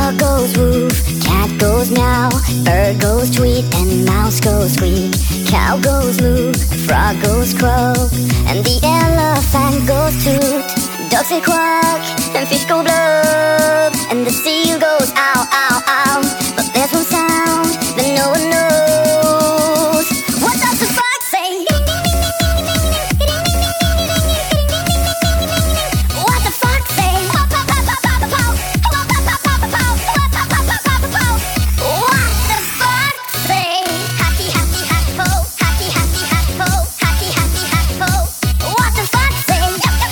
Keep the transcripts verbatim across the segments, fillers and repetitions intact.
Dog goes woof, cat goes meow, bird goes tweet, and mouse goes squeak. Cow goes moo, frog goes croak, and the elephant goes toot. Ducks say quack, and fish go blub, and the seal goes ow, ow, ow. But there's one sound that no one knows. What does the fox say? What the fox say? What the fox say? Happy, happy, happy, ho. Happy, happy, happy, ho. Happy, happy, happy, ho. What the fox say?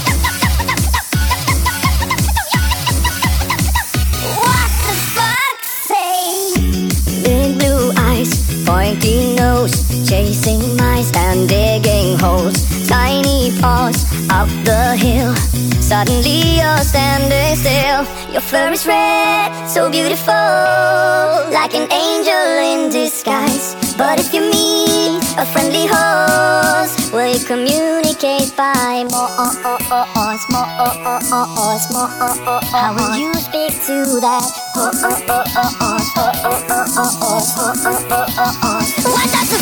What the fox say? Big blue eyes, pointy nose, chasing mice and digging holes. Tiny paws up the hill. Suddenly you're standing still. Your fur is red, so beautiful, like an angel in disguise. But if you meet a friendly horse, will you communicate by more? How will you speak to that horse? What does the